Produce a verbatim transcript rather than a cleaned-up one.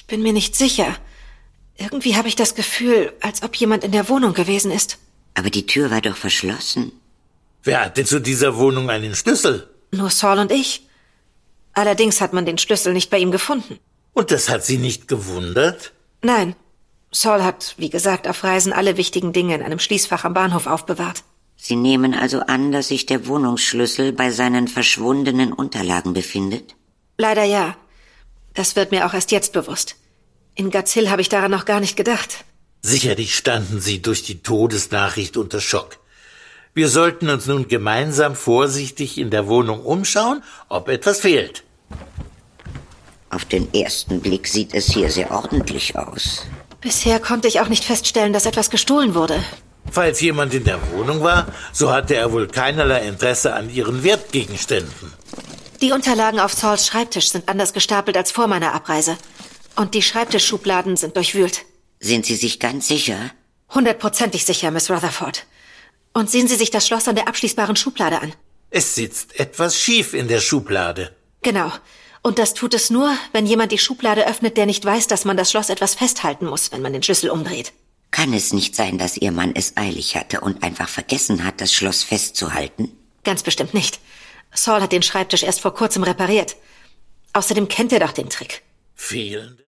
bin mir nicht sicher. Irgendwie habe ich das Gefühl, als ob jemand in der Wohnung gewesen ist. Aber die Tür war doch verschlossen. Wer hatte zu dieser Wohnung einen Schlüssel? Nur Saul und ich. Allerdings hat man den Schlüssel nicht bei ihm gefunden. Und das hat Sie nicht gewundert? Nein. Saul hat, wie gesagt, auf Reisen alle wichtigen Dinge in einem Schließfach am Bahnhof aufbewahrt. Sie nehmen also an, dass sich der Wohnungsschlüssel bei seinen verschwundenen Unterlagen befindet? Leider ja. Das wird mir auch erst jetzt bewusst. In Gazil habe ich daran noch gar nicht gedacht. Sicherlich standen Sie durch die Todesnachricht unter Schock. Wir sollten uns nun gemeinsam vorsichtig in der Wohnung umschauen, ob etwas fehlt. Auf den ersten Blick sieht es hier sehr ordentlich aus. Bisher konnte ich auch nicht feststellen, dass etwas gestohlen wurde. Falls jemand in der Wohnung war, so hatte er wohl keinerlei Interesse an Ihren Wertgegenständen. Die Unterlagen auf Sauls Schreibtisch sind anders gestapelt als vor meiner Abreise. Und die Schreibtischschubladen sind durchwühlt. Sind Sie sich ganz sicher? Hundertprozentig sicher, Miss Rutherford. Und sehen Sie sich das Schloss an der abschließbaren Schublade an. Es sitzt etwas schief in der Schublade. Genau. Und das tut es nur, wenn jemand die Schublade öffnet, der nicht weiß, dass man das Schloss etwas festhalten muss, wenn man den Schlüssel umdreht. Kann es nicht sein, dass Ihr Mann es eilig hatte und einfach vergessen hat, das Schloss festzuhalten? Ganz bestimmt nicht. Saul hat den Schreibtisch erst vor kurzem repariert. Außerdem kennt er doch den Trick. Fehlende